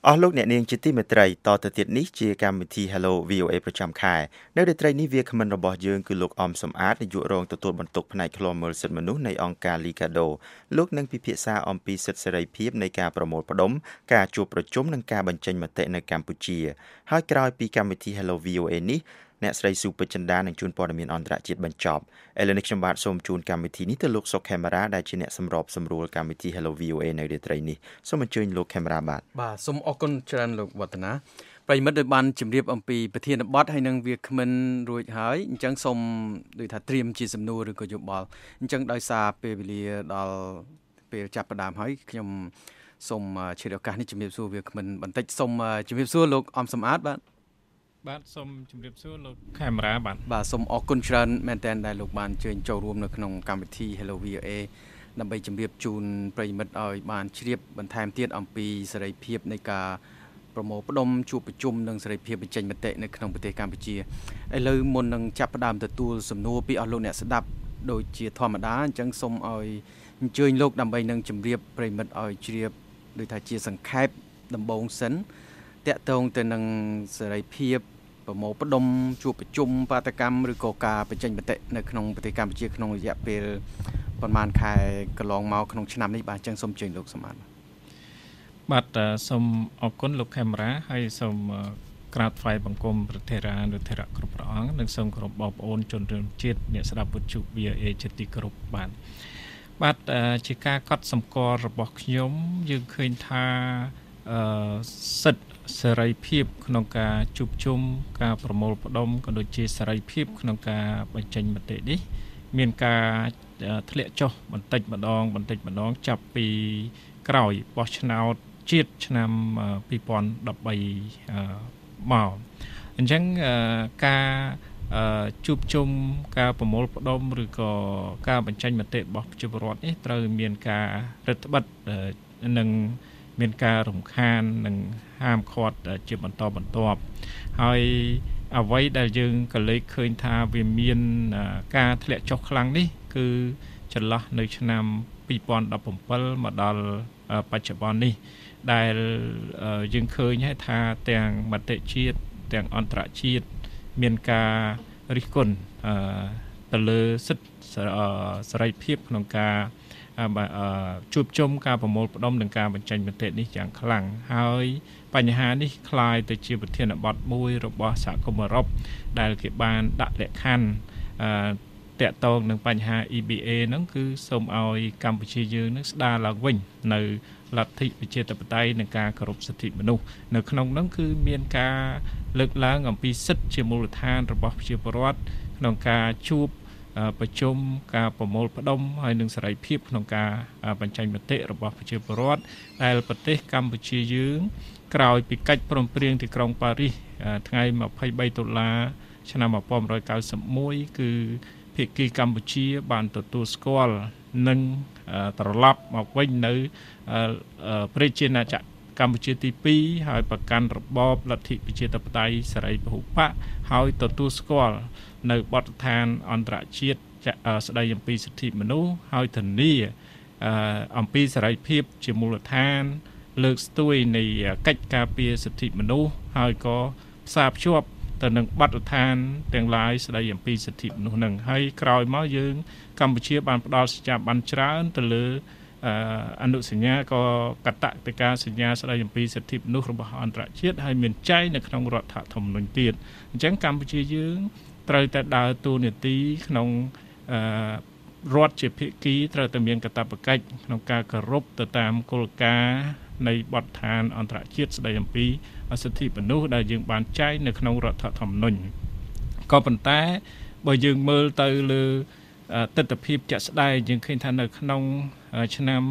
អស់លោកអ្នកនាងជាទីមេត្រីតទៅទៀតនេះជាកម្មវិធី Hello VOA ប្រចាំខែនៅរាត្រីនេះវាគ្មិនរបស់យើងគឺលោកអំសំអាតនាយករងទទួលបន្ទុកផ្នែកឃ្លាំមើលសិទ្ធិមនុស្សនៃអង្គការ Liga do លោកនឹងពិភាក្សាអំពីសិទ្ធិសេរីភាពនៃការប្រមូលផ្ដុំការជួបប្រជុំនិងការបញ្ចេញមតិនៅកម្ពុជាហើយក្រោយពីកម្មវិធី Hello VOA នេះអ្នកស្រីស៊ូពេជ្រចិន្តានឹងជួនព័ត៌មានអន្តរជាតិបញ្ចប់ឥឡូវនេះខ្ញុំបាទសូមជូនកម្មវិធីនេះទៅលោកសុកខេមរាដែលជាអ្នកសម្របសម្រួលកម្មវិធី Hello VOA នៅរាត្រីនេះសូមអញ្ជើញលោកខេមរាបាទសូមអរគុណច្រើនលោកវឌ្ឍនាប្រិមិត្តដែលបានជម្រាបអំពីប្រធានបទហើយនឹងវាគ្មិនរួចហើយអញ្ចឹងសូមដូចថាត្រៀមជាសំណួរឬក៏យោបល់អញ្ចឹងដោយសារពេលវេលាដល់ពេលចាប់ផ្ដើមហើយខ្ញុំសូមឆ្លៀតឱកាសនេះជម្រាបសួរវាគ្មិនបន្តិចសូមជម្រាបសួរលោកអំសំអាតបាទសូមជម្រាបសួរលោកខេមរាបាទសូមអរគុណច្រើនមែនទែនដែលលោកបានអញ្ជើញចូលរួមនៅក្នុងកម្មវិធី Hello VOA ដើម្បីជម្រាបជូនប្រិយមិត្តឲ្យបានជ្រាបបន្ថែមទៀតអំពីសេរីភាពនៃការប្រមូលផ្ដុំជួបប្រជុំនិងសេរីភាពបញ្ចេញមតិនៅក្នុងប្រទេសកម្ពុជាឥឡូវមុននឹងចាប់ផ្ដើមទទួលសំណួរពីអស់លោកអ្នកស្ដាប់ដូចជាធម្មតាអញ្ចឹងសូមឲ្យអញ្ជើញលោកដើម្បីនឹងជម្រាបប្រិយមិត្តឲ្យជ្រាបដូចថាជាសង្ខេបដំបូងសិនតាក់ទងទៅនឹងសេរីភាពប្រមូលផ្ដុំជួបប្រជុំបាតកម្មឬក៏ការបញ្ចេញមតិនៅក្នុងប្រទេសកម្ពុជាក្នុងរយៈពេលប្រហែលខែកន្លងមកក្នុងឆ្នាំនេះបាទអញ្ចឹងសូមជើញលោកសម្បត្តិបាទសូមអរគុណលោកខេមរាហើយសូមក្រាបថ្វាយបង្គំព្រះថេរានុថេរៈគ្រប់ព្រះអង្គនិងសូមគោរពបងប្អូនជនរួមជាតិអ្នកស្ដាប់វិទ្យុ VOA ជាទីគោរពបាទជាការកត់សម្គាល់របស់ខ្ញុំយើងឃើញថាសិទ្ធិសេរីភាពក្នុងការជួបជុំការប្រមូលផ្ដុំក៏ដូចជាសេរីភាពក្នុងការបញ្ចេញមតិនេះមានការធ្លាក់ចុះបន្តិចម្ដងចាប់ពីក្រោយបោះឆ្នោតជាតិឆ្នាំ2013មកអញ្ចឹងការជួបជុំការប្រមូលផ្ដុំឬក៏ការបញ្ចេញមតិរបស់ប្រជាពលរដ្ឋនេះត្រូវមានការរឹតបន្តឹងនិងមានការរំខាននិងហាមឃាត់ជាបន្តបន្ទាប់ហើយអ្វីដែលយើងក៏លេចឃើញថាវាមានការធ្លាក់ចុះខ្លាំងនេះគឺចន្លោះនៅឆ្នាំ2017មកដល់បច្ចុប្បន្ននេះដែលយើងឃើញហើយថាទាំងមតិជាតិទាំងអន្តរជាតិមានការរិះគន់ទៅលើសិទ្ធិសេរីភាពក្នុងការជួបជុំការប្រមូលផ្ដុំនិងការបញ្ចេញមតិនេះយ៉ាងខ្លាំងហើយបញ្ហានេះคล้ายទៅជាប្រធានបទមួយរបស់សហគមន៍អឺរ៉ុបដែលគេបានដាក់លក្ខខណ្ឌតាក់ទងនឹងបញ្ហា EBA ហ្នឹងគឺសូមឲ្យកម្ពុជាយើងនឹងស្ដារឡើងវិញនៅលទ្ធិប្រជាធិបតេយ្យនិងការគោរពសិទ្ធិមនុស្សនៅក្នុងហ្នឹងគឺមានការលើកឡើងអំពីសិទ្ធិជាមូលដ្ឋានរបស់ប្រជាពលរដ្ឋក្នុងការជួបប្រជុំការប្រមូលផ្ដុំហើយនិងសេរីភាពក្នុងការបញ្ចេញមតិរបស់ប្រជាពលរដ្ឋដែលប្រទេសកម្ពុជាយើងក្រោយពីកិច្ចព្រមព្រៀងទីក្រុងប៉ារីសថ្ងៃ23ដុល្លារឆ្នាំ1991គឺភាគីកម្ពុជាបានទទួលស្គាល់និងត្រឡប់មកវិញនៅប្រជាណាចក្រកម្ពុជាទី2ហើយប្រកាន់របបលទ្ធិប្រជាធិបតេយ្យសេរីពហុបកហើយទទួលស្គាល់នៅបទដ្ឋានអន្តរជាតិស្តីអំពីសិទ្ធិមនុស្សហើយធានាអំពីសេរីភាពជាមូលដ្ឋានលើកស្ទួយនៃកិច្ចការពារសិទ្ធិមនុស្សហើយក៏ផ្សារភ្ជាប់ទៅនឹងបទដ្ឋានទាំងឡាយស្តីអំពីសិទ្ធិមនុស្សនឹងហើយក្រោយមកយើងកម្ពុជាបានផ្ដល់សញ្ញាបត្រច្រើនទៅលើអនុសញ្ញាក៏កតតិកាសញ្ញាស្តីអំពីសិទ្ធិមនុស្សរបស់អន្តរជាតិហើយមានចែងនៅក្នុងរដ្ឋធម្មនុញ្ញទៀតអញ្ចឹងកម្ពុជាយើងត្រូវតែដើរតួនាទីក្នុងរដ្ឋជាភាគីត្រូវតែមានកាតព្វកិច្ចក្នុងការគោរពទៅតាមគោលការណ៍នៃបទដ្ឋានអន្តរជាតិស្តីអំពីសិទ្ធិមនុស្សដែលយើងបានចែងនៅក្នុងរដ្ឋធម្មនុញ្ញក៏ប៉ុន្តែបើយើងមើលទៅលើទស្សនវិជ្ជាជាក់ស្ដែងយើងឃើញថានៅក្នុងឆ្នាំ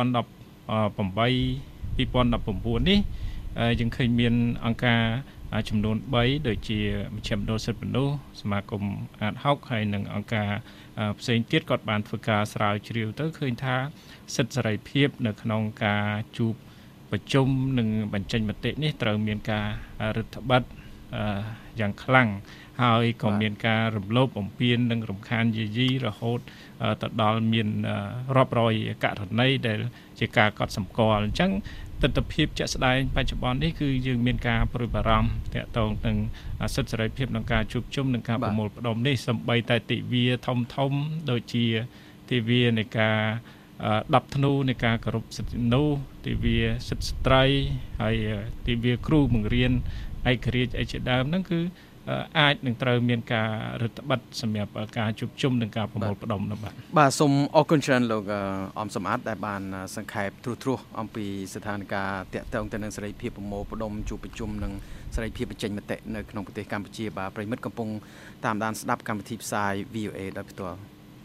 2018 2019នេះយើងឃើញមានអង្គការចំនួន3ដូចជាមជ្ឈមណ្ឌលសិទ្ធិមនុស្សសមាគមអាត60ហើយនិងអង្គការផ្សេងទៀតគាត់បានធ្វើការស្រាវជ្រាវទៅឃើញថាសិទ្ធិសេរីភាពនៅក្នុងការជួបប្រជុំនិងបញ្ចេញមតិនេះត្រូវមានការរឹតបន្តឹងយ៉ាងខ្លាំងហើយក៏មានការរំលោភបំពាននិងរំខានយាយីរហូតទៅដល់មានរាប់រយករណីដែលជាការកត់សម្គាល់អញ្ចឹងទស្សនវិជ្ជាជាក់ស្ដែងបច្ចុប្បន្ននេះគឺយើងមានការព្រួយបារម្ភទាក់ទងនឹងសិទ្ធិសេរីភាពក្នុងការជួបជុំនិងការប្រមូលផ្ដុំនេះសម្បីតែទិវាធំដូចជាទិវានៃការ10ធ្នូនៃការគោរពសិទ្ធិមនុស្សទិវាសិទ្ធិស្ត្រីហើយទិវាគ្រូបង្រៀនឯករាជ្យអីជាដើមហ្នឹងគឺអាចនឹងត្រូវមានការរដ្ឋបတ်សម្រាប់ការជួបជុំនិងការប្រមូលផ្ដុំនោះបាទសូមអរគុណច្រើនលោកអំសំអាតដែលបានសង្ខេបត្រួសអំពីស្ថានភាពតាក់ទងទៅនឹងសេរីភាពប្រមូលផ្ដុំជួបប្រជុំនិងសេរីភាពបញ្ចេញមតិនៅក្នុងប្រទេសកម្ពុជាបាទប្រិមិត្តកំពុងតាមដានស្ដាប់កម្មវិធីផ្សាយ VOA ដោយផ្ទាល់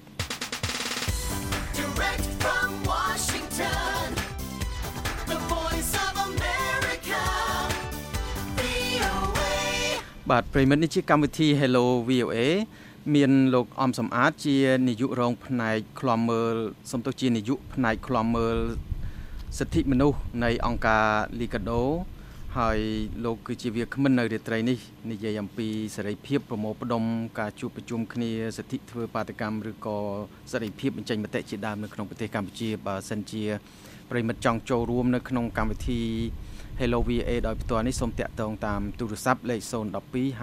Direct from Washington, the voice of America, VOA. បាទប្រិមិត្តនេះជាកម្មវិធី Hello VOA មានលោកអំសំអាតជានាយករងផ្នែកឃ្លាំមើលសំទោសជានាយកផ្នែកឃ្លាំមើលសិទ្ធិមនុស្សនៃអង្គការ Liga do ហើយលោកគឺជាវាគ្មិននៅរាត្រីនេះនិយាយអំពីសេរីភាពប្រមូលផ្ដុំការជួបប្រជុំគ្នាសិទ្ធិធ្វើបាតកម្មឬក៏សេរីភាពបញ្ចេញមតិជាដើមនៅក្នុងប្រទេសកម្ពុជាបើសិនជាប្រិមិត្តចង់ចូលរួមនៅក្នុងកម្មវិធី Hello VA ដោយផ្ទាល់នេះសូមតាក់ទងតាមទូរស័ព្ទលេខ012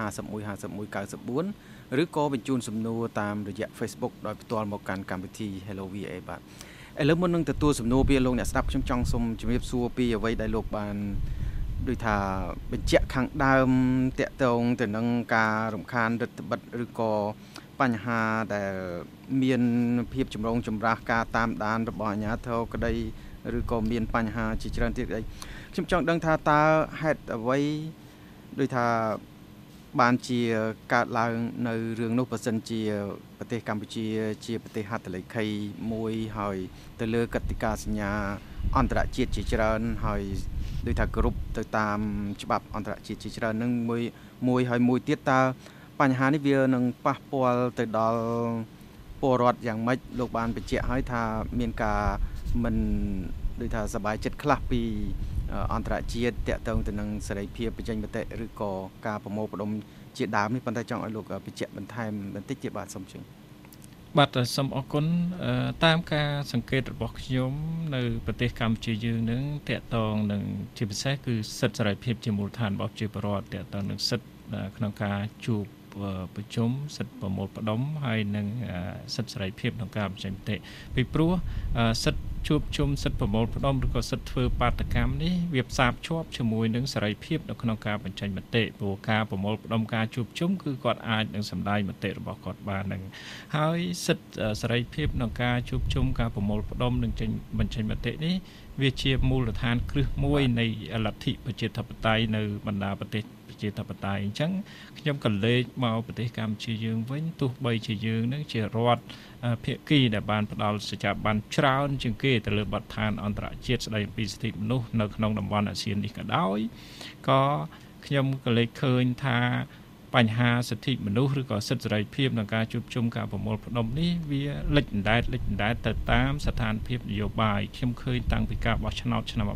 51 51 94ឬក៏បញ្ជូនសំណួរតាមរយៈ Facebook ដោយផ្ទាល់មកកាន់កម្មវិធី Hello VA បាទឥឡូវមុននឹងទទួលសំណួរពីលោកអ្នកស្ដាប់ខ្ញុំចង់សូមជម្រាបសួរពីអ្វីដែលលោកបានដូចថាបញ្ជាក់ខាងដើមតាក់ទងទៅនឹងការរំខានរដ្ឋបတ်ឬក៏បញ្ហាដែលមានភាពចម្រូងចម្រាសការតាមដានរបស់អាជ្ញាធរក្តីឬក៏មានបញ្ហាជាច្រើនទៀតអីខ្ញុំចង់ដឹងថាតើហេតុអ្វីដូចថាបានជាកើតឡើងនៅរឿងនោះបើសិនជាប្រទេសកម្ពុជាជាប្រទេសហត្ថលេខីមួយហើយទៅលើកតិកាសញ្ញាអន្តរជាតិជាច្រើនហើយដូចថាគ្រប់ទៅតាមច្បាប់អន្តរជាតិជាច្រើននឹងមួយទៀតតើបញ្ហានេះវានឹងប៉ះពាល់ទៅដល់ពលរដ្ឋយ៉ាងម៉េចលោកបានបញ្ជាក់ឲ្យថាមានការមិនដូចថាសប្បាយចិត្តខ្លះពីអន្តរជាតិតាក់ទងទៅនឹងសេរីភាពបញ្ចេញមតិឬក៏ការប្រមូលផ្ដុំជាដើមនេះប៉ុន្តែចង់ឲ្យលោកបញ្ជាក់បន្ថែមបន្តិចទៀតបាទសូមជឿបាទសូមអរគុណតាមការសង្កេតរបស់ខ្ញុំនៅប្រទេសកម្ពុជាយើងនឹងតាក់ទងនឹងជាពិសេសគឺសិទ្ធិសេរីភាពជាមូលដ្ឋានរបស់ប្រជាពលរដ្ឋតាក់ទងនឹងសិទ្ធិក្នុងការជួបប្រជុំសិទ្ធិប្រមូលផ្ដុំហើយនិងសិទ្ធិសេរីភាពក្នុងការបញ្ចេញមតិពីព្រោះសិទ្ធិជួបជុំសិទ្ធិប្រមូលផ្ដុំឬក៏សិទ្ធិធ្វើបាតកម្មនេះវាផ្សារភ្ជាប់ជាមួយនឹងសេរីភាពនៅក្នុងការបញ្ចេញមតិព្រោះការប្រមូលផ្ដុំការជួបជុំគឺគាត់អាចនឹងសម្ដែងមតិរបស់គាត់បាននឹងហើយសិទ្ធិសេរីភាពក្នុងការជួបជុំការប្រមូលផ្ដុំនិងបញ្ចេញមតិនេះវាជាមូលដ្ឋានគ្រឹះមួយនៃលទ្ធិប្រជាធិបតេយ្យនៅបណ្ដាប្រទេសជាធិបតេយ្យអញ្ចឹងខ្ញុំក៏លេចមកប្រទេសកម្ពុជាយើងវិញទោះបីជាយើងនឹងជារដ្ឋភាគីដែលបានផ្ដល់សេចក្ដីបានច្រើនជាងគេទៅលើបទដ្ឋានអន្តរជាតិស្ដីអំពីសិទ្ធិមនុស្សនៅក្នុងតំបន់អាស៊ាននេះក៏ដោយក៏ខ្ញុំក៏លេចឃើញថាបញ្ហាសិទ្ធិមនុស្សឬក៏សិទ្ធិសេរីភាពក្នុងការជួបជុំការប្រមូលផ្ដុំនេះវាលិចអណ្ដែតទៅតាមស្ថានភាពនយោបាយខ្ញុំឃើញតាំងពីការបោះឆ្នោតឆ្នាំ1993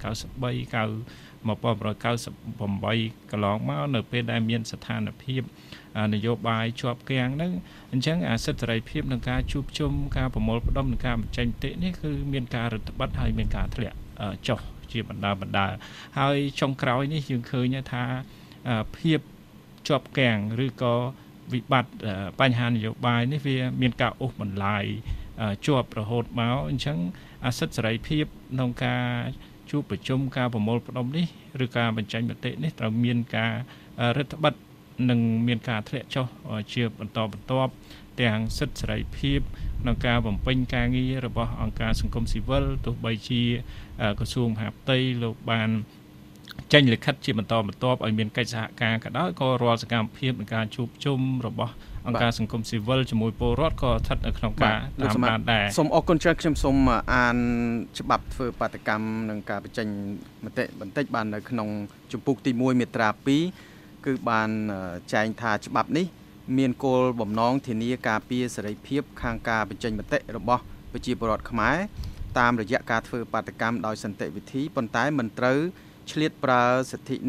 1998កន្លងមកនៅពេលដែលមានស្ថានភាពនយោបាយជាប់គាំងហ្នឹងអញ្ចឹងអាសិទ្ធិសេរីភាពក្នុងការជួបជុំការប្រមូលផ្ដុំនិងការបញ្ចេញមតិនេះគឺមានការរឹតបន្តឹងហើយមានការធ្លាក់ចុះជាបណ្ដាហើយចុងក្រោយនេះយើងឃើញថាភាពជាប់គាំងឬក៏វិបត្តិបញ្ហានយោបាយនេះវាមានការអូសបន្លាយជាប់រហូតមកអញ្ចឹងអាសិទ្ធិសេរីភាពក្នុងការជួបប្រជុំការប្រមូលផ្ដុំនេះឬការបញ្ចេញមតិនេះត្រូវមានការរដ្ឋបတ်និងមានការធ្លាក់ចុះជាបន្តបន្ទាប់ទាំងសិទ្ធិសេរីភាពក្នុងការបំពេញការងាររបស់អង្គការសង្គមស៊ីវិលទោះបីជាក្រសួងមហាផ្ទៃលោកបានចេញលិខិតជាបន្តបន្ទាប់ឲ្យមានកិច្ចសហការក៏ដោយក៏រាល់សកម្មភាពនៃការជួបជុំរបស់អង្គការសង្គមស៊ីវិលជាមួយពលរដ្ឋក៏ស្ថិតនៅក្នុងការតាមដានដែរសូមអរគុណច្រើនខ្ញុំសូមអានច្បាប់ធ្វើបាតកម្មនិងការបញ្ចេញមតិបន្តិចបាននៅក្នុងជំពូកទី1មាត្រា2គឺបានចែងថាច្បាប់នេះមានគោលបំណងធានាការពារសេរីភាពខាងការបញ្ចេញមតិរបស់ប្រជាពលរដ្ឋខ្មែរតាមរយៈការធ្វើបាតកម្មដោយសន្តិវិធីប៉ុន្តែមិនត្រូវឆ្លៀតប្រើសិទ្ធិនេះ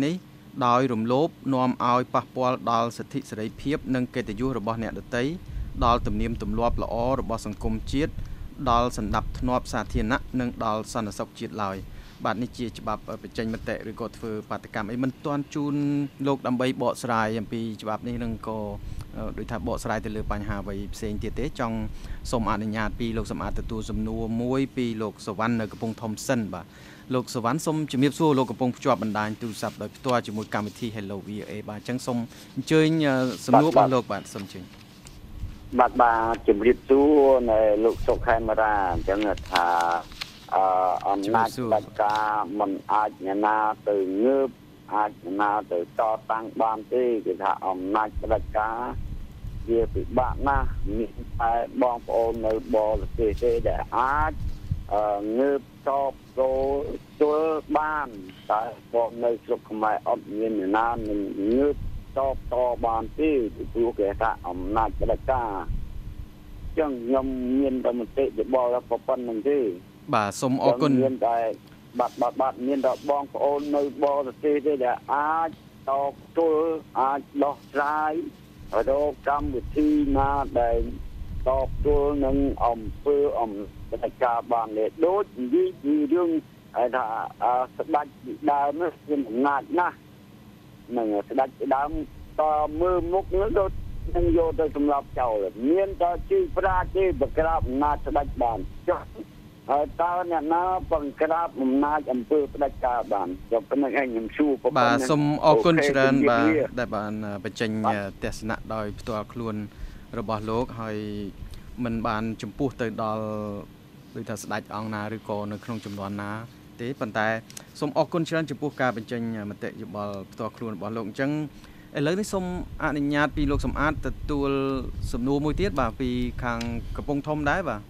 ដោយរំលោភនាំឲ្យប៉ះពាល់ដល់សិទ្ធិសេរីភាពនិងកិត្តិយសរបស់អ្នកដទៃដល់ទំនៀមទម្លាប់ល្អរបស់សង្គមជាតិដល់សន្តិភាពធ្នាប់សាធារណៈនិងដល់សន្តិសុខជាតិឡើយបាទនេះជាច្បាប់បញ្ចេញមតិឬក៏ធ្វើបាតកម្មអីមិនទាន់ជូនលោកដើម្បីបកស្រាយអំពីច្បាប់នេះនឹងក៏ដូចថាបកស្រាយទៅលើបញ្ហាអ្វីផ្សេងទៀតទេចង់សូមអនុញ្ញាតពីលោកសម្បត្តិទទួលសំណួរមួយពីលោកសវណ្ណនៅកំពង់ធំសិនបាទលោកសវណ្ណសូមជំរាបសួរលោកកំពុងភ្ជាប់បណ្ដាញទូរស័ព្ទដោយផ្ទាល់ជាមួយកម្មវិធី Hello VOA បាទអញ្ចឹងសូមអញ្ជើញសំណួររបស់លោកបាទសូមអញ្ជើញបាទជំរាបសួរនៅលោកសុខខេមរាអញ្ចឹងថាអំណាចផ្ដាច់ការមិនអាចអ្នកណាទៅងើបអាចអ្នកណាទៅតតាំងបានទេគឺថាអំណាចផ្ដាច់ការវាពិបាកណាស់មានតែបងប្អូននៅបរទេសទេដែលអាចងើបតបចូលបានតែបងនៅស្រុកខ្មែរអត់មានអ្នកណានឹងងើបតបានទេពីព្រោះគេថាអំណាចផ្ដាច់ការចឹងខ្ញុំមានតែមតិយោបល់ប៉ុណ្្នឹងទេបាទសូមអរគុណមានតែបាត់មានតែបងប្អូននៅបរទេសទេដែលអាចតបទល់អាចដោះស្រាយរកកម្មវិធីណាដែលតបទល់នឹងអំពើបដិការបានទេដូចនិយាយពីរឿងថាស្ដេចពីដើមនេះមានអំណាចណាស់នឹងស្ដេចពីដើមតមើលមុខនោះដូចនឹងយកទៅសម្លាប់ចោលមានតែជីប្រាទេបក្រាបអំណាចស្ដេចបានចុះហើយតើអ្នកណាបង្ក្រាបអំណាចអំពើផ្ដាច់ការបានខ្ញុំប៉ុណ្្នឹងឯងខ្ញុំសួរបាទសូមអរគុណច្រើនបាទដែលបានបញ្ចេញទស្សនៈដោយផ្ទាល់ខ្លួនរបស់លោកហើយមិនបានចំពោះទៅដល់ដូចថាស្ដេចអង្គណាឬក៏នៅក្នុងចំនួនណាទេប៉ុន្តែសូមអរគុណច្រើនចំពោះការបញ្ចេញមតិយោបល់ផ្ទាល់ខ្លួនរបស់លោកអញ្ចឹងឥឡូវនេះសូមអនុញ្ញាតពីលោកសំអាតទទួលសំណួរមួយទៀតបាទពីខាងកំពង់ធំដែរបាទ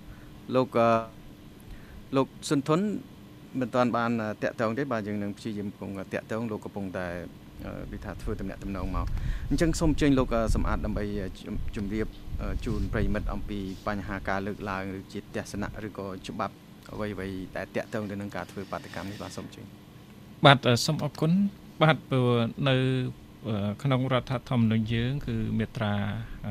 លោកសុនធុនមិនទាន់បានតាក់ទងទេបាទយើងនឹងព្យាយាមកំពុងតាក់ទងលោកកំពុងតែដូចថាធ្វើតំណែងតំណងមកអញ្ចឹងសូមអញ្ជើញលោកសំអាតដើម្បីជម្រាបជូនប្រិយមិត្តអំពីបញ្ហាការលើកឡើងឬជាទស្សនៈឬក៏ច្បាប់អ្វីៗដែលតាក់ទងទៅនឹងការធ្វើបាតកម្មនេះបាទសូមអញ្ជើញបាទសូមអរគុណបាទព្រោះនៅក្នុងរដ្ឋធម្មនុញ្ញយើងគឺមាត្រា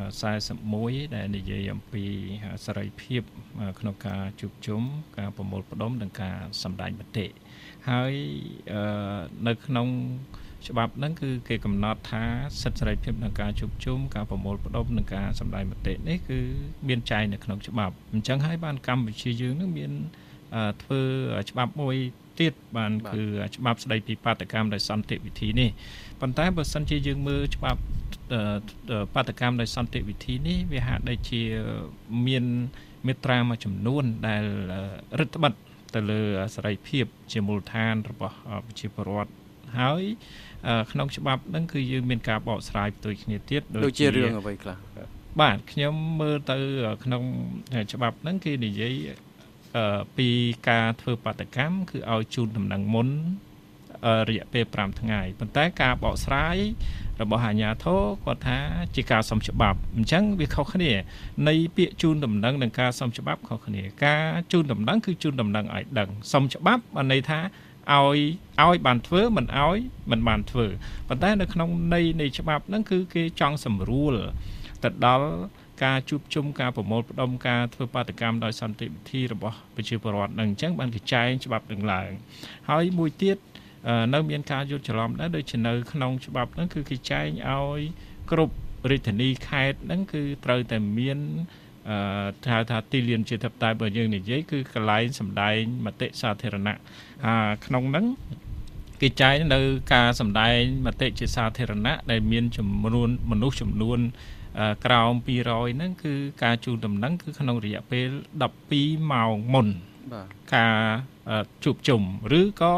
41ដែលនិយាយអំពីសេរីភាពក្នុងការជួបជុំការប្រមូលផ្ដុំនិងការសម្ដែងមតិហើយនៅក្នុងច្បាប់ហ្នឹងគឺគេកំណត់ថាសិទ្ធិសេរីភាពក្នុងការជួបជុំការប្រមូលផ្ដុំនិងការសម្ដែងមតិនេះគឺមានចែងនៅក្នុងច្បាប់អញ្ចឹងហើយបានកម្ពុជាយើងនឹងមានធ្វើច្បាប់មួយទៀតបានគឺច្បាប់ស្ដីពីបាតកម្មដោយសន្តិវិធីនេះប៉ុន្តែបើសិនជាយើងមើលច្បាប់បាតកម្មដោយសន្តិវិធីនេះវាហាក់ដូចជាមានមាត្រាមួយចំនួនដែលរឹតបន្តឹងទៅលើសេរីភាពជាមូលដ្ឋានរបស់ប្រជាពលរដ្ឋហើយក្នុងច្បាប់ហ្នឹងគឺយើងមានការបកស្រាយផ្ទុយគ្នាទៀតដូចជារឿងអ្វីខ្លះបាទខ្ញុំមើលទៅក្នុងច្បាប់ហ្នឹងគេនិយាយពីការធ្វើបាតកម្មគឺឲ្យជូនដំណឹងមុនរយៈពេល5ថ្ងៃប៉ុន្តែការបកស្រាយរបស់អាជ្ញាធរគាត់ថាជាការសុំច្បាប់អញ្ចឹងវាខុសគ្នានៃពាក្យជូនដំណឹងនិងការសុំច្បាប់ខុសគ្នាការជូនដំណឹងគឺជូនដំណឹងឲ្យដឹងសុំច្បាប់បានន័យថាឲ្យបានធ្វើមិនឲ្យមិនបានធ្វើប៉ុន្តែនៅក្នុងនៃច្បាប់ហ្នឹងគឺគេចង់សម្រួលទៅដល់ការជួបជុំការប្រមូលផ្ដុំការធ្វើបាតកម្មដោយសន្តិវិធីរបស់ប្រជាពលរដ្ឋនឹងអញ្ចឹងបានគេចែងច្បាប់នឹងឡើងហើយមួយទៀតនៅមានការយល់ច្រឡំដែរដូចជានៅក្នុងច្បាប់ហ្នឹងគឺគេចែងឲ្យគ្រប់រាជធានីខេត្តហ្នឹងគឺត្រូវតែមានថាទីលានជាធិបតេយ្យបើយើងនិយាយគឺកន្លែងសម្ដែងមតិសាធារណៈក្នុងហ្នឹងគេចែងនៅការសម្ដែងមតិជាសាធារណៈដែលមានចំនួនមនុស្សចំនួនក្រោម200ហ្នឹងគឺការជូនដំណឹងគឺក្នុងរយៈពេល12ម៉ោងមុនការជួបជុំឬក៏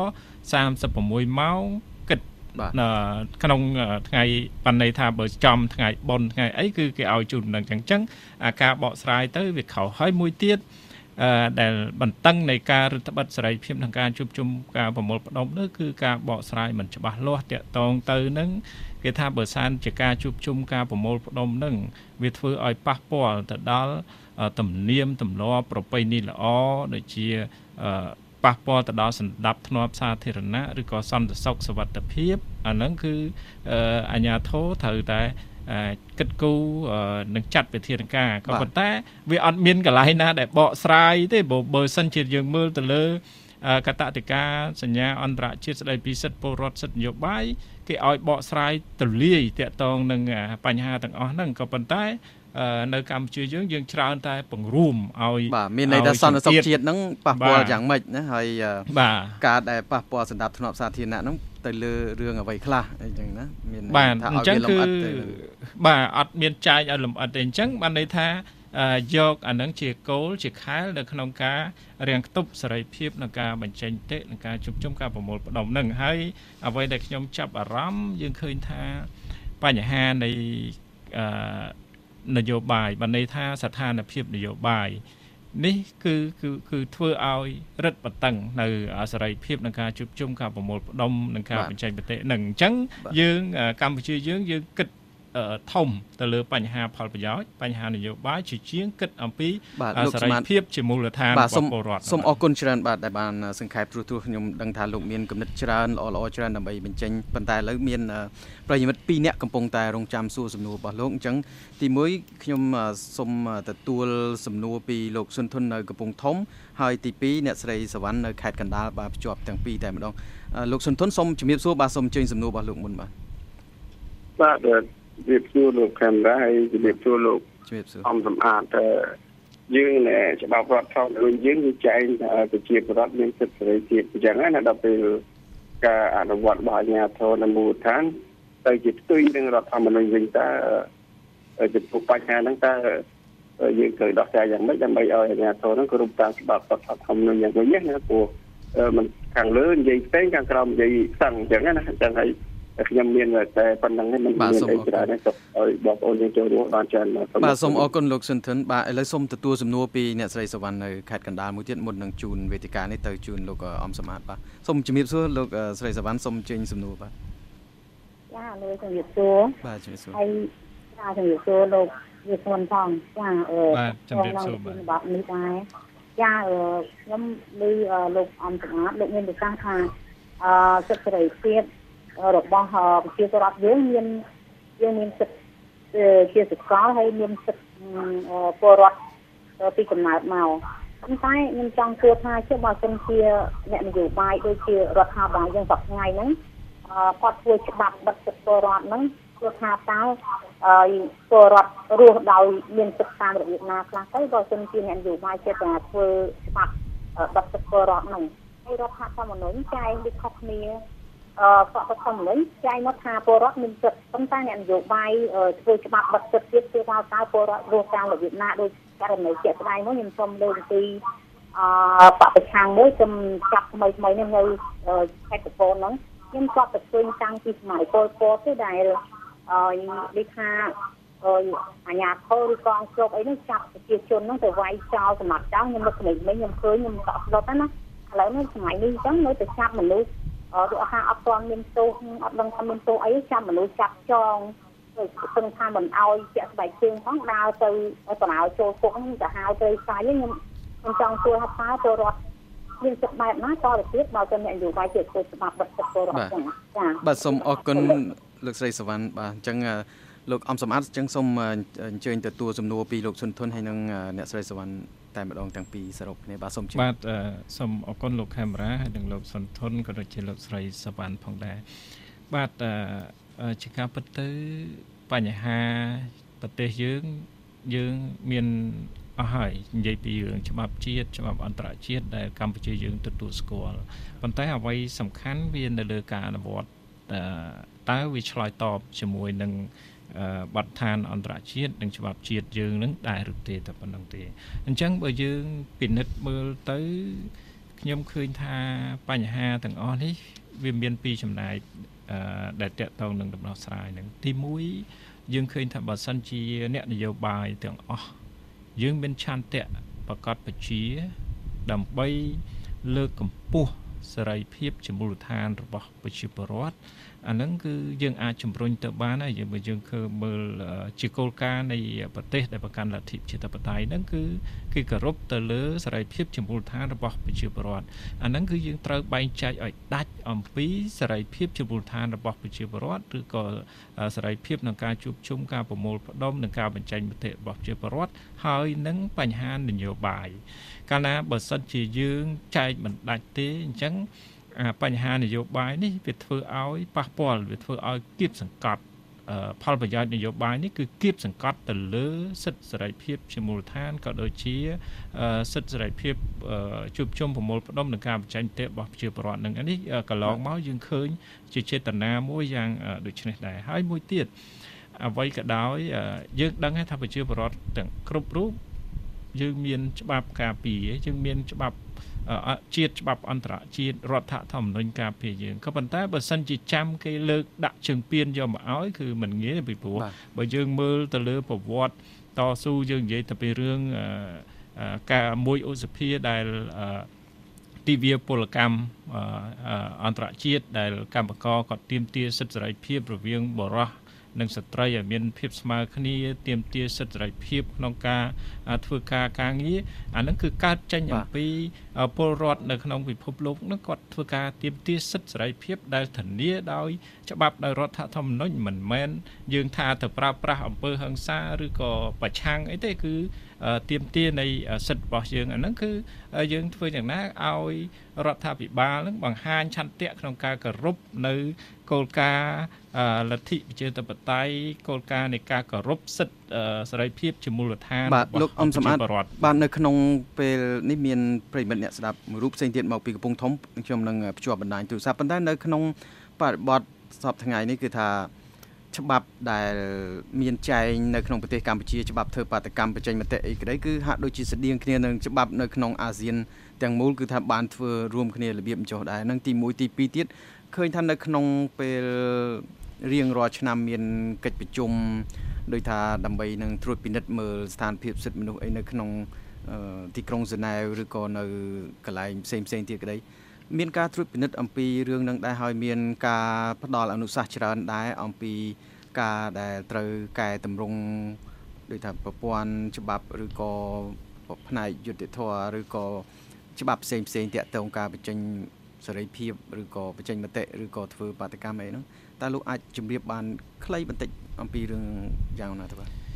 36ម៉ោងគិតក្នុងថ្ងៃបណ្ណៃថាបើចំថ្ងៃបុណ្យថ្ងៃអីគឺគេឲ្យជូនដំណឹងចឹងការបកស្រាយទៅវាខុសហើយមួយទៀតដែលបន្តឹងនៃការរឹតបន្តឹងសេរីភាពក្នុងការជួបជុំការប្រមូលផ្ដុំនោះគឺការបកស្រាយមិនច្បាស់លាស់តាក់ទងទៅនឹងគេថាបើសានជាការជួបជុំការប្រមូលផ្ដុំនឹងវាធ្វើឲ្យប៉ះពាល់ទៅដល់ទំនៀមទម្លាប់ប្រពៃណីល្អដូចជាប៉ះពាល់ទៅដល់សន្តិភាពសាធារណៈឬក៏សន្តិសុខសុវត្ថិភាពអាហ្នឹងគឺអាជ្ញាធរត្រូវតែគិតគូរនឹងចាត់វិធានការក៏ប៉ុន្តែវាអត់មានកន្លែងណាដែលបកស្រាយទេបើសិនជាយើងមើលទៅលើកតតិកាសញ្ញាអន្តរជាតិស្តីពីសិទ្ធិពលរដ្ឋសិទ្ធិនយោបាយគេឲ្យបកស្រាយទូលាយទាក់ទងនឹងបញ្ហាទាំងអស់ហ្នឹងក៏ប៉ុន្តែនៅកម្ពុជាយើងច្រើនតែបង្រួមឲ្យបាទមានន័យថាសន្តិសុខជាតិហ្នឹងប៉ះពាល់យ៉ាងម៉េចណាហើយការដែលប៉ះពាល់សន្តិភាពសាធារណៈហ្នឹងទៅលើរឿងអ្វីខ្លះអីចឹងណាមានថាឲ្យវាលម្អិតទៅបាទអត់មានចែកឲ្យលម្អិតទេអញ្ចឹងបានន័យថាយកអានឹងជាគោលជាខែលនៅក្នុងការរាំងខ្ទប់សេរីភាពនៃការបញ្ចេញមតិនិងការជួបជុំការប្រមូលផ្ដុំនឹងហើយអ្វីដែលខ្ញុំចាប់អារម្មណ៍យើងឃើញថាបញ្ហានៃនយោបាយបានន័យថាស្ថានភាពនយោបាយនេះគឺធ្វើឲ្យរឹតបន្តឹងនៅសេរីភាពនៃការជួបជុំការប្រមូលផ្ដុំនិងការបញ្ចេញមតិនឹងអញ្ចឹងយើងកម្ពុជាយើងគិតធំទៅលើបញ្ហាផលប្រយោជន៍បញ្ហានយោបាយជាជាងគិតអំពីសេរីភាពជាមូលដ្ឋានរបស់ពលរដ្ឋសូមអរគុណច្រើនបាទដែលបានសង្ខេបត្រួសត្រាសខ្ញុំដឹងថាលោកមានគំនិតច្រើនល្អច្រើនដើម្បីបញ្ចេញប៉ុន្តែឥឡូវមានប្រិយមិត្ត2នាក់កំពុងតែរងចាំសួរសំណួររបស់លោកអញ្ចឹងទី1ខ្ញុំសូមទទួលសំណួរពីលោកសុនធុននៅកំពង់ធំហើយទី2អ្នកស្រីសវណ្ណនៅខេត្តកណ្ដាលបាទភ្ជាប់ទាំងពីរតែម្ដងលោកសុនធុនសូមជំរាបសួរបាទសូមអញ្ជើញសំណួររបស់លោកមុនបាទជំរាបសួរលោកខេមរ៉ាហើយជំរាបសួរលោកអំសំអាតយើងច្បាប់រដ្ឋធម្មនុញ្ញយើងគឺចែងថាប្រជាពលរដ្ឋមានសិទ្ធិសេរីភាពអញ្ចឹងណាដល់ពេលការអនុវត្តរបស់អាជ្ញាធរនៅមូលដ្ឋានទៅជាផ្ទុយនឹងរដ្ឋធម្មនុញ្ញវិញតើចំពោះបញ្ហាហ្នឹងតើយើងត្រូវដោះស្រាយយ៉ាងម៉េចដើម្បីឲ្យអាជ្ញាធរហ្នឹងគោរពតាមច្បាប់រដ្ឋធម្មនុញ្ញយ៉ាងវិញណាព្រោះมันខាងលើនិយាយផ្សេងខាងក្រោមនិយាយផ្សឹងអញ្ចឹងណាអញ្ចឹងហើយខ្ញុំមានតែប៉ុណ្្នឹងនេះមិនមានអីច្រើនទេសូមឲ្យបងប្អូនយើងចូលរួមបានច្រើនបាទសូមអរគុណលោកសុនធិនបាទឥឡូវសូមទទួលសំណួរពីអ្នកស្រីសវណ្ណនៅខេត្តកណ្ដាលមួយទៀតមុននឹងជូនវេទិកានេះទៅជូនលោកអំសមត្ថបាទសូមជំរាបសួរលោកស្រីសវណ្ណសូមចេញសំណួរបាទចាលោកជំរាបសួរបាទជំរាបសួរហើយចាជំរាបសួរលោកវាស្មន់ផងចាបាទជំរាបសួរបាទនេះដែរចាខ្ញុំឮលោកអំសមត្ថលោកមានប្រសាសន៍ថាសិទ្ធិសេរីភាពរបស់ប្រជាពលរដ្ឋយើងមានសិទ្ធិជាសកលហើយមានសិទ្ធិពលរដ្ឋពីកំណើតមកប៉ុន្តែខ្ញុំចង់សួរថាជាបើសិនជាអ្នកនយោបាយដូចជារដ្ឋាភិបាលយើងសប្តាហ៍ហ្នឹងគាត់ធ្វើច្បាប់បិទសិទ្ធិពលរដ្ឋហ្នឹងគឺថាតើពលរដ្ឋរស់ដោយមានសិទ្ធិតាមរបៀបណាខ្លះទៅបើសិនជាអ្នកនយោបាយចេះតែធ្វើច្បាប់បិទសិទ្ធិពលរដ្ឋហ្នឹងហើយរដ្ឋធម្មនុញ្ញចែងដូចខុសគ្នារដ្ឋធម្មនុញ្ញចែងមកថាពលរដ្ឋមានសិទ្ធិប៉ុន្តែអ្នកនយោបាយធ្វើច្បាប់បិទសិទ្ធិទៀតគឺថាតើពលរដ្ឋរស់តាមរបៀបណាដោយករណីជាក់ស្ដែងមកខ្ញុំសូមលើកពីបពប្រឆាំងមួយខ្ញុំចាប់ថ្មីនេះនៅខេត្តកំពតហ្នឹងខ្ញុំគាត់ទៅឃើញតាំងពីសម័យពលពតទេដែលដូចថាអាញាធរឬកងជោគអីហ្នឹងចាប់ប្រជាជនហ្នឹងទៅវាយចោលសម្រាប់ចោលខ្ញុំនឹកក្មេងខ្ញុំឃើញខ្ញុំតក់ស្លុតណាឥឡូវនេះសម័យនេះអញ្ចឹងនៅតែចាប់មនុស្សគឺថាអត់ទាន់មានទោសអត់ដឹងថាមានទោសអីចាប់មនុស្សចាប់ចងសឹងថាមិនអោយជាក់ស្បែកជើងផងដើរទៅបណ្ដោយចូលគុកហ្នឹងទៅហៅទៅស្ាយខ្ញុំចង់សួរថាតើពលរដ្ឋមានសិទ្ធិបែបណាតទៅទៀតបើសិនអ្នកនយោបាយជាធ្វើច្បាប់បិទសិទ្ធិពលរដ្ឋចឹងចាបាទសូមអរគុណលោកស្រីសវណ្ណបាទអញ្ចឹងលោកអំសមត្ថអញ្ចឹងសូមអញ្ជើញទទួលសំណួរពីលោកសុនធុនហើយនិងអ្នកស្រីសវណ្ណតែម្ដងទាំងពីរសរុបគ្នាបាទសូមជម្រាបបាទសូមអរគុណលោកខេមរ៉ាហើយនិងលោកសុនធុនក៏ដូចជាលោកស្រីសវណ្ណផងដែរបាទជាការពិតទៅបញ្ហាប្រទេសយើងមានអស់ហើយនិយាយពីរឿងច្បាប់ជាតិច្បាប់អន្តរជាតិដែលកម្ពុជាយើងទទួលស្គាល់ប៉ុន្តែអ្វីសំខាន់វានៅលើការអនុវត្តតើវាឆ្លើយតបជាមួយនឹងបទដ្ឋានអន្តរជាតិនិងច្បាប់ជាតិយើងនឹងដែរឬទេតែប៉ុណ្្នឹងទេអញ្ចឹងបើយើងពិនិត្យមើលទៅខ្ញុំឃើញថាបញ្ហាទាំងអស់នេះវាមានពីរចំណែកដែលតកតងនឹងដំណោះស្រាយនឹងទី1យើងឃើញថាបើសិនជាអ្នកនយោបាយទាំងអស់យើងមានឆន្ទៈប្រកបប្រជាដើម្បីលើកកម្ពស់សេរីភាពជាមូលដ្ឋានរបស់ប្រជាពលរដ្ឋអាហ្នឹងគឺយើងអាចជំរុញទៅបានហើយយើងឃើញមើលជាគោលការណ៍នៃប្រទេសដែលប្រកាន់លទ្ធិប្រជាធិបតេយ្យហ្នឹងគឺគេគោរពទៅលើសេរីភាពជាមូលដ្ឋានរបស់ប្រជាពលរដ្ឋអាហ្នឹងគឺយើងត្រូវបែងចែកឲ្យដាច់អំពីសេរីភាពជាមូលដ្ឋានរបស់ប្រជាពលរដ្ឋឬក៏សេរីភាពក្នុងការជួបជុំការប្រមូលផ្ដុំនិងការបញ្ចេញមតិរបស់ប្រជាពលរដ្ឋហើយនឹងបញ្ហានយោបាយកាលណាបើសិនជាយើងចែកមិនដាច់ទេអញ្ចឹងបញ្ហានយោបាយនេះវាធ្វើឲ្យប៉ះពាល់វាធ្វើឲ្យគៀបសង្កត់ផលប្រយោជន៍នយោបាយនេះគឺគៀបសង្កត់ទៅលើសិទ្ធិសេរីភាពជាមូលដ្ឋានក៏ដូចជាសិទ្ធិសេរីភាពជួបជុំប្រមូលផ្ដុំនិងការបញ្ចេញមតិរបស់ប្រជាពលរដ្ឋនឹងនេះកន្លងមកយើងឃើញជាចេតនាមួយយ៉ាងដូចនេះដែរហើយមួយទៀតអ្វីក៏ដោយយើងដឹងថាប្រជាពលរដ្ឋទាំងគ្រប់រូបយើងមានច្បាប់ការពារយើងមានច្បាប់ជាតិច្បាប់អន្តរជាតិរដ្ឋធម្មនុញ្ញការពារយើងក៏ប៉ុន្តែបើសិនជាចាំគេលើកដាក់ជើងពៀនយកមកឲ្យគឺមិនងាយពីព្រោះបើយើងមើលទៅលើប្រវត្តិតស៊ូយើងនិយាយទៅពីរឿងការមួយឧសភាដែលទិវាពលកម្មអន្តរជាតិដែលកម្មករគាត់ទាមទារសិទ្ធិសេរីភាពរវាងបុរសនិងស្ត្រីឲ្យមានភាពស្មើគ្នាទាមទារសិទ្ធិសេរីភាពក្នុងការធ្វើការងារអាហ្នឹងគឺកើតចេញអំពីពលរដ្ឋនៅក្នុងពិភពលោកហ្នឹងគាត់ធ្វើការទាមទារសិទ្ធិសេរីភាពដែលធានាដោយច្បាប់ដោយរដ្ឋធម្មនុញ្ញមិនមែនយើងថាទៅប្រើប្រាស់អំពើហិង្សាឬក៏ប្រឆាំងអីទេគឺទាមទារនៃសិទ្ធិរបស់យើងអាហ្នឹងគឺយើងធ្វើយ៉ាងណាឲ្យរដ្ឋាភិបាលនឹងបង្ហាញឆន្ទៈក្នុងការគោរពនៅគោលការណ៍លទ្ធិប្រជាធិបតេយ្យគោលការណ៍នៃការគោរពសិទ្ធិសេរីភាពជាមូលដ្ឋានបាទលោកអំសម្បត្តិបាទនៅក្នុងពេលនេះមានប្រិយមិត្តអ្នកស្ដាប់មួយរូបផ្សេងទៀតមកពីកំពង់ធំខ្ញុំនឹងភ្ជាប់បណ្ដាញទូរស័ព្ទប៉ុន្តែនៅក្នុងបរិបទសប្តាហ៍ថ្ងៃនេះគឺថាច្បាប់ដែលមានចែងនៅក្នុងប្រទេសកម្ពុជាច្បាប់ធ្វើបាតកម្មបញ្ចេញមតិអីក្តីគឺហាក់ដូចជាស្តៀងគ្នានឹងច្បាប់នៅក្នុងអាស៊ានទាំងមូលគឺថាបានធ្វើរួមគ្នារបៀបចុះដែរនឹងទី1ទី2ទៀតឃើញថានៅក្នុងពេលរៀងរាល់ឆ្នាំមានកិច្ចប្រជុំដោយថាដើម្បីនឹងត្រួតពិនិត្យមើលស្ថានភាពសិទ្ធិមនុស្សអីនៅក្នុងទីក្រុងហ្សឺណែវឬក៏នៅកន្លែងផ្សេងទៀតក្តីមានការត្រួតពិនិត្យអំពីរឿងនឹងដែរហើយមានការផ្ដល់អនុសាសន៍ច្រើនដែរអំពីការដែលត្រូវកែតម្រង់ដោយថាប្រព័ន្ធច្បាប់ឬក៏ផ្នែកយុត្តិធម៌ឬក៏ច្បាប់ផ្សេងតាក់ទងការបញ្ចេញសេរីភាពឬក៏បញ្ចេញមតិឬក៏ធ្វើបាតកម្មអីហ្នឹងតើលោកអាចជម្រាបបានខ្លីបន្តិចអំពីរឿងយ៉ាងណាទៅ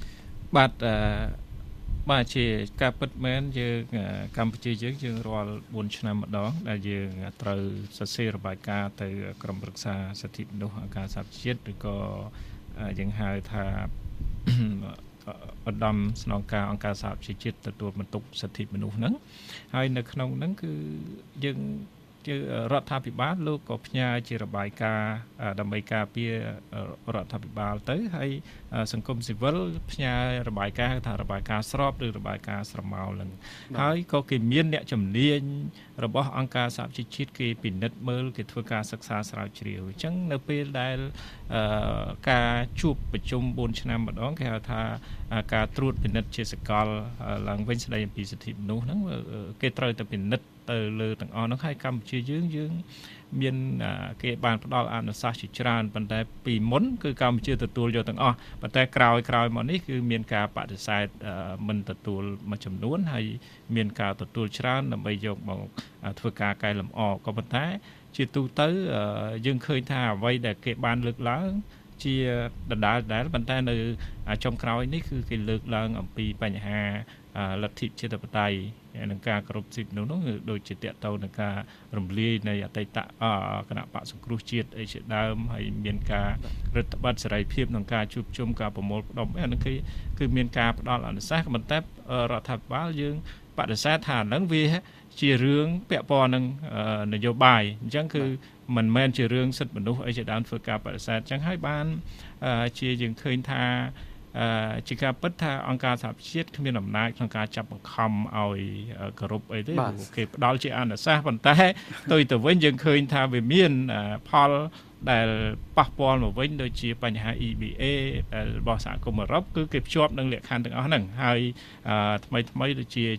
បាទជាការពិតមែនយើងកម្ពុជាយើងរាល់4ឆ្នាំម្ដងដែលយើងត្រូវសរសេររបាយការណ៍ទៅក្រុមប្រឹក្សាសិទ្ធិមនុស្សអង្គការសហប្រជាជាតិឬក៏យើងហៅថាឧត្តមស្នងការអង្គការសហប្រជាជាតិទទួលបន្ទុកសិទ្ធិមនុស្សហ្នឹងហើយនៅក្នុងហ្នឹងគឺយើងរដ្ឋាភិបាលលោកក៏ផ្ញើជារបាយការណ៍ដើម្បីការពាររដ្ឋាភិបាលទៅហើយសង្គមស៊ីវិលផ្ញើរបាយការណ៍ថារបាយការណ៍ស្របឬរបាយការណ៍ស្រមោលនឹងហើយក៏គេមានអ្នកជំនាញរបស់អង្គការសហប្រជាជាតិគេពិនិត្យមើលគេធ្វើការសិក្សាស្រាវជ្រាវអញ្ចឹងនៅពេលដែលការជួបប្រជុំ4ឆ្នាំម្ដងគេហៅថាការត្រួតពិនិត្យជាសកលឡើងវិញស្ដីអំពីសិទ្ធិមនុស្សហ្នឹងគេត្រូវតែពិនិត្យទៅលើទាំងអស់នោះហើយកម្ពុជាយើងមានគេបានផ្ដល់អនុសាសន៍ជាច្រើនប៉ុន្តែពីមុនគឺកម្ពុជាទទួលយកទាំងអស់ប៉ុន្តែក្រោយមកនេះគឺមានការបដិសេធមិនទទួលមួយចំនួនហើយមានការទទួលច្រើនដើម្បីយកមកធ្វើការកែលម្អក៏ប៉ុន្តែជាទូទៅយើងឃើញថាអ្វីដែលគេបានលើកឡើងជាដដែលប៉ុន្តែនៅចុងក្រោយនេះគឺគេលើកឡើងអំពីបញ្ហាលទ្ធិប្រជាធិបតេយ្យនិងការគោរពសិទ្ធិមនុស្សនោះដូចជាតកតទៅនឹងការរំលាយនៃអតីតគណៈបក្សសង្គ្រោះជាតិអីជាដើមហើយមានការរដ្ឋបတ်សេរីភាពក្នុងការជួបជុំការប្រមូលផ្ដុំអានោះគឺមានការផ្ដល់អនុសាសន៍ប៉ុន្តែរដ្ឋាភិបាលយើងបដិសេធថាហ្នឹងវាជារឿងពាក់ព័ន្ធនឹងនយោបាយអញ្ចឹងគឺមិនមែនជារឿងសិទ្ធិមនុស្សអីជាដើមធ្វើការបដិសេធអញ្ចឹងហើយបានជាយើងឃើញថាជាការពិតថាអង្គការសហប្រជាជាតិគ្មានអំណាចក្នុងការចាប់បង្ខំឲ្យគោរពអីទេគេផ្ដល់ជាអនុសាសន៍ប៉ុន្តែទៅវិញយើងឃើញថាវាមានផលដែលប៉ះពាល់មកវិញដូចជាបញ្ហា EBA របស់សហគមន៍អឺរ៉ុបគឺគេភ្ជាប់នឹងលក្ខខណ្ឌទាំងអស់ហ្នឹងហើយថ្មីដូចជា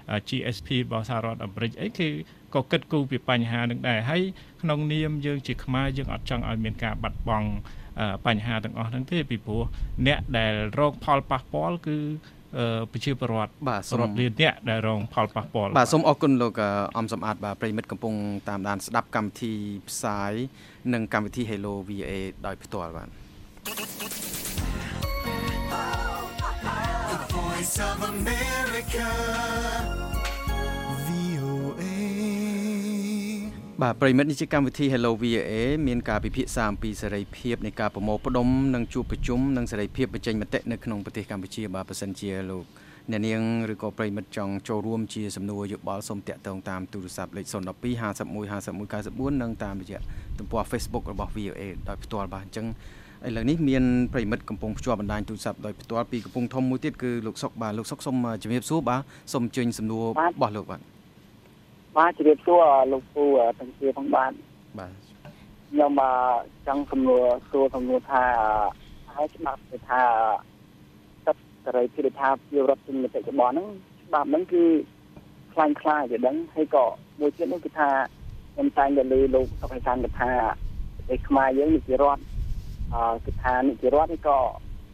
GSP របស់សហរដ្ឋអាមេរិកអីគឺក៏គិតគូរពីបញ្ហានឹងដែរហើយក្នុងនាមយើងជាខ្មែរយើងអត់ចង់ឲ្យមានការបាត់បង់បញ្ហាទាំងអស់ហ្នឹងទេពីព្រោះអ្នកដែលរងផលប៉ះពាល់គឺប្រជាពលរដ្ឋរាប់លានអ្នកដែលរងផលប៉ះពាល់បាទសូមអរគុណលោកអំសំអាតបាទប្រិមិត្តកំពុងតាមដានស្ដាប់កម្មវិធីផ្សាយនិងកម្មវិធី Hello VA ដោយផ្ទាល់បាទ The Voice of America VOA បាទប្រិមិត្តនេះជាកម្មវិធី Hello VA មានការពិភាក្សាអំពីសេរីភាពនៃការប្រមូលផ្ដុំនិងជួបប្រជុំនិងសេរីភាពបញ្ចេញមតិនៅក្នុងប្រទេសកម្ពុជាបាទបើសិនជាលោកអ្នកនាងឬក៏ប្រិមិត្តចង់ចូលរួមជាសំណួរយោបល់សូមតាក់ទងតាមទូរស័ព្ទលេខ012 51 51 94និងតាមរយៈទំព័រ Facebook របស់ VOA ដោយផ្ទាល់បាទអញ្ចឹងឥឡូវនេះមានប្រិមិត្តកំពុងភ្ជាប់បណ្ដាញទូរស័ព្ទដោយផ្ទាល់ពីកំពង់ធំមួយទៀតគឺលោកសុកបាទលោកសុកសូមជំរាបសួរបាទសូមអញ្ជើញសំណួររបស់លោកបាទបាទជំរាបសួរលោកពូទាំងពីរផងបាទខ្ញុំចង់សំណួរថាហើយច្បាប់គេថាសិទ្ធិសេរីភាពថាជារដ្ឋជំនុំចិត្តរបស់ហ្នឹងច្បាប់ហ្នឹងគឺខ្លាំងខ្លាយដឹងហើយក៏មួយទៀតនោះគឺថាខ្ញុំតែងតែលើលោកសុខឯកសារថាឯខ្មែរយើងនេះជារដ្ឋគឺថានេះជារដ្ឋនេះក៏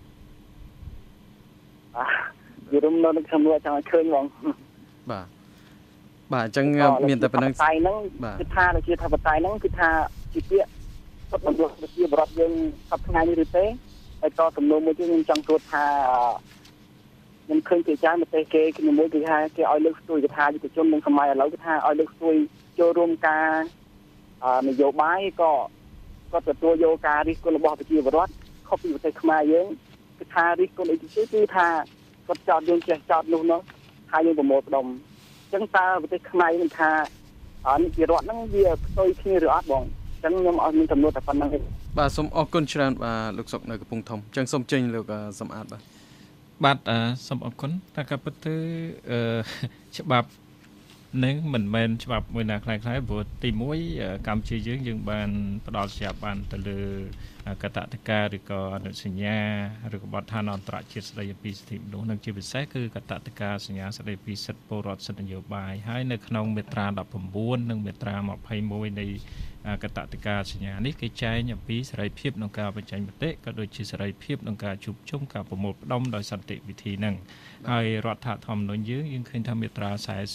យល់នៅក្នុងសំណួរចង់ឲ្យឃើញបងបាទបាទអញ្ចឹងមានតែប៉ុណ្្នឹងតែហ្នឹងគឺថាប្រជាធិបតេយ្យហ្នឹងគឺថាជាពាក្យសុទ្ធបញ្យល់ប្រជាបរតយើងសប្តាហ៍ថ្ងៃនេះឬទេហើយក៏សំណួរមួយទៀតខ្ញុំចង់សួរថាខ្ញុំឃើញជាច្រើនប្រទេសគេមួយគឺថាគេឲ្យលើកស្ទួយកថាយុទ្ធជននឹងសម័យឥឡូវគឺថាឲ្យលើកស្ទួយចូលរួមការនយោបាយក៏គាត់ទទួលយកការរិះគន់របស់ប្រជាពលរដ្ឋខុសពីប្រទេសខ្មែរយើងគឺថារិះគន់អីទៅគឺថាគាត់ចោទយើងចេះចោទនោះថាយើងប្រមូលផ្ដុំអញ្ចឹងតើប្រទេសខ្មែរនឹងថានេះជារដ្ឋហ្នឹងវាផ្ទុយគ្នាឬអត់បងអញ្ចឹងខ្ញុំអត់មានចំនួនតែប៉ុណ្្នឹងទេបាទសូមអរគុណច្រើនបាទលោកសុកនៅកំពង់ធំអញ្ចឹងសូមចេញលោកសំអាតបាទសូមអរគុណតែក៏ពិតទៅច្បាប់នឹងមិនមែនច្បាប់មួយណាខ្ល้ายៗព្រោះទី1កម្ពុជាយើងបានផ្ដល់ច្បាប់បានទៅលើកតតកាឬក៏អនុសញ្ញាឬក៏បទដ្ឋានអន្តរជាតិស្តីពីសិទ្ធិមនុស្សនិងជាពិសេសគឺកតតកាសញ្ញាស្តីពីសិទ្ធិពលរដ្ឋសិទ្ធិនយោបាយហើយនៅក្នុងមាត្រា19និងមាត្រា21នៃកតតកាសញ្ញានេះគេចែងអំពីសេរីភាពក្នុងការបញ្ចេញមតិក៏ដូចជាសេរីភាពក្នុងការជួបជុំការប្រមូលផ្ដុំដោយសន្តិវិធីហ្នឹងហើយរដ្ឋធម្មនុញ្ញយើងឃើញថាមាត្រា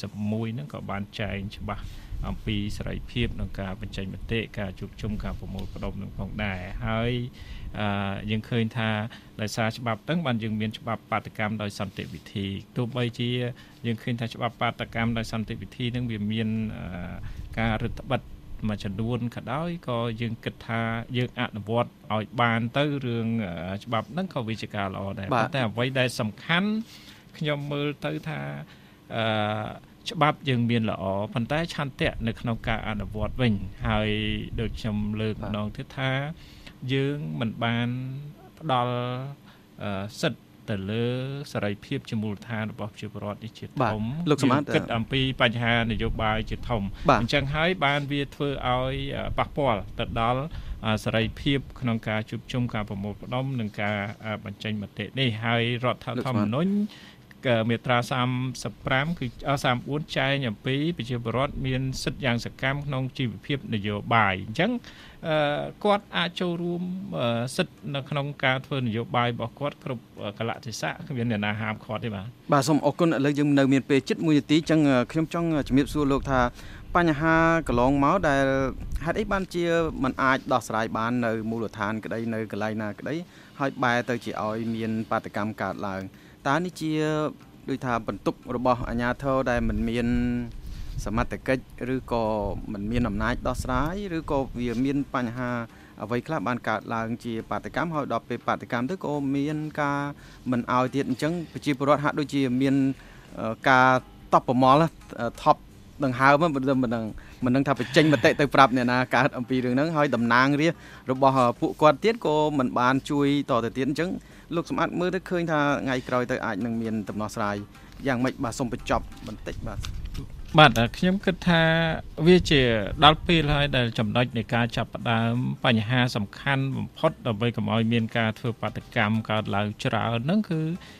41ហ្នឹងក៏បានចែងច្បាស់អំពីសេរីភាពក្នុងការបញ្ចេញមតិការជួបជុំការប្រមូលផ្ដុំនឹងផងដែរហើយយើងឃើញថាដោយសារច្បាប់ហ្នឹងបានយើងមានច្បាប់បាតកម្មដោយសន្តិវិធីទោះបីជាយើងឃើញថាច្បាប់បាតកម្មដោយសន្តិវិធីហ្នឹងវាមានការរឹតបន្តឹងមួយចំនួនក៏ដោយក៏យើងគិតថាយើងអនុវត្តឲ្យបានទៅរឿងច្បាប់ហ្នឹងក៏វាជាការល្អដែរតែអ្វីដែលសំខាន់ខ្ញុំមើលទៅថាច្បាប់យើងមានល្អប៉ុន្តែឆន្ទៈនៅក្នុងការអនុវត្តវិញហើយដូចខ្ញុំលើកម្ដងទៀតថាយើងមិនបានផ្ដល់សិទ្ធិទៅលើសេរីភាពជាមូលដ្ឋានរបស់ប្រជាពលរដ្ឋនេះជាធំគិតអំពីបញ្ហានយោបាយជាធំអញ្ចឹងហើយបានវាធ្វើឲ្យប៉ះពាល់ទៅដល់សេរីភាពក្នុងការជួបជុំការប្រមូលផ្ដុំនិងការបញ្ចេញមតិនេះហើយរដ្ឋធម្មនុញ្ញមាត្រា35គឺ34ចែងអំពីប្រជាពលរដ្ឋមានសិទ្ធិយ៉ាងសកម្មក្នុងជីវភាពនយោបាយអញ្ចឹងគាត់អាចចូលរួមសិទ្ធិនៅក្នុងការធ្វើនយោបាយរបស់គាត់គ្រប់កលៈទេសៈគ្មានអ្នកណាហាមឃាត់ទេបាទសូមអរគុណឥឡូវយើងនៅមានពេលជិត1នាទីអញ្ចឹងខ្ញុំចង់ជំរាបសួរលោកថាបញ្ហាកន្លងមកដែលហេតុអីបានជាมันអាចដោះស្រាយបាននៅមូលដ្ឋានក្តីនៅកន្លែងណាក្តីហើយបែរទៅជាឲ្យមានបាតកម្មកើតឡើងតើនេះជាដូចថាបន្ទុករបស់អាជ្ញាធរដែលមិនមានសមត្ថកិច្ចឬក៏មិនមានអំណាចដោះស្រាយឬក៏វាមានបញ្ហាអ្វីខ្លះបានកើតឡើងជាបាតកម្មហើយដល់ពេលបាតកម្មទៅក៏មានការមិនអោយទៀតអញ្ចឹងប្រជាពលរដ្ឋហាក់ដូចជាមានការតបប្រមល់ថប់ដង្ហើមមិនដឹងថាបញ្ចេញមតិទៅប្រាប់អ្នកណាកើតអំពីរឿងហ្នឹងហើយតំណាងរាស្ត្ររបស់ពួកគាត់ទៀតក៏មិនបានជួយតទៅទៀតអញ្ចឹងលោកសម្បត្តិមើលទៅឃើញថាថ្ងៃក្រោយទៅអាចនឹងមានដំណោះស្រាយយ៉ាងម៉េចបាទសូមបញ្ចប់បន្តិចបាទខ្ញុំគិតថាវាជាដល់ពេលហើយដែលចំណុចនៃការចាប់ផ្ដើមបញ្ហាសំខាន់បំផុតដើម្បីកុំឲ្យមានការធ្វើបាតកម្មកើតឡើងច្រើនហ្នឹងគឺ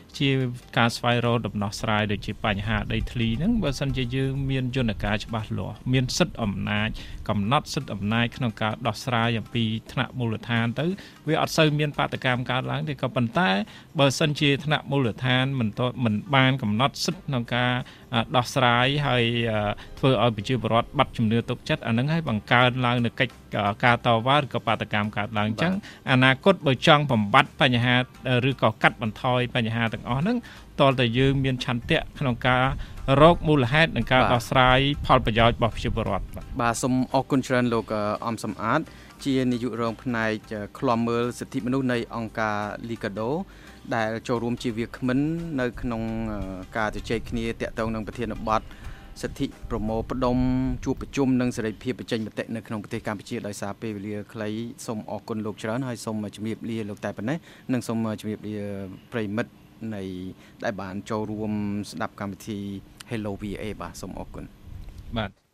ជាការស្វែងរកដំណោះស្រាយដូចជាបញ្ហាដីធ្លីហ្នឹងបើសិនជាយើងមានយន្តការច្បាស់លាស់មានសិទ្ធិអំណាចកំណត់សិទ្ធិអំណាចក្នុងការដោះស្រាយអំពីថ្នាក់មូលដ្ឋានទៅវាអត់សូវមានបាតកម្មកើតឡើងទេក៏ប៉ុន្តែបើសិនជាថ្នាក់មូលដ្ឋានមិនបានកំណត់សិទ្ធិក្នុងការដោះស្រាយហើយធ្វើឲ្យប្រជាពលរដ្ឋបាត់ជំនឿទុកចិត្តអាហ្នឹងហើយបង្កើនឡើងនៅកិច្ចការតវ៉ាឬក៏បាតកម្មកើតឡើងអញ្ចឹងអនាគតបើចង់បំបត្តិបញ្ហាឬក៏កាត់បន្ថយបញ្ហាទាំងអស់ហ្នឹងតលតែយើងមានឆន្ទៈក្នុងការរកមូលហេតុនិងការដោះស្រាយផលប្រយោជន៍របស់ប្រជាពលរដ្ឋបាទសូមអរគុណច្រើនលោកអំសំអាតជានាយករងផ្នែកឃ្លាំមើលសិទ្ធិមនុស្សនៃអង្គការ Liga do ដែលចូលរួមជាវាគ្មិននៅក្នុងការជជែកគ្នាតាក់ទងនឹងប្រធានបទសិទ្ធិប្រមូលផ្ដុំជួបប្រជុំនិងសេរីភាពបញ្ចេញមតិនៅក្នុងប្រទេសកម្ពុជាដោយសារពេលវេលាខ្លីសូមអរគុណលោកច្រើនហើយសូមជម្រាបលាលោកតែប៉ុណ្ណេះនិងសូមជម្រាបលាប្រិមិត្តនៃដែលបានចូលរួមស្ដាប់កម្មវិធី Hello VA បាទសូមអរគុណបាទ